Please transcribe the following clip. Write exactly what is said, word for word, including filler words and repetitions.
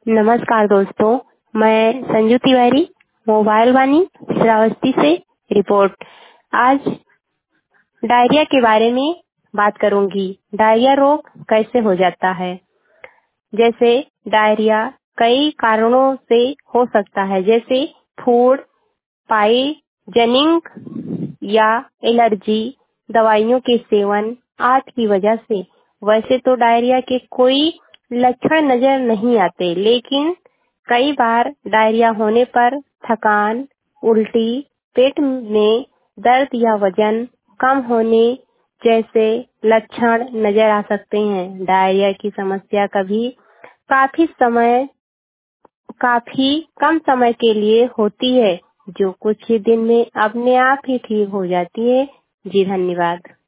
नमस्कार दोस्तों, मैं संजू तिवारी मोबाइल वाणी श्रावस्ती से रिपोर्ट। आज डायरिया के बारे में बात करूंगी। डायरिया रोग कैसे हो जाता है? जैसे डायरिया कई कारणों से हो सकता है, जैसे फूड पॉइजनिंग या एलर्जी, दवाइयों के सेवन आदि की वजह से। वैसे तो डायरिया के कोई लक्षण नजर नहीं आते, लेकिन कई बार डायरिया होने पर थकान, उल्टी, पेट में दर्द या वजन कम होने जैसे लक्षण नजर आ सकते हैं। डायरिया की समस्या कभी काफी समय काफी कम समय के लिए होती है, जो कुछ ही दिन में अपने आप ही ठीक हो जाती है। जी धन्यवाद।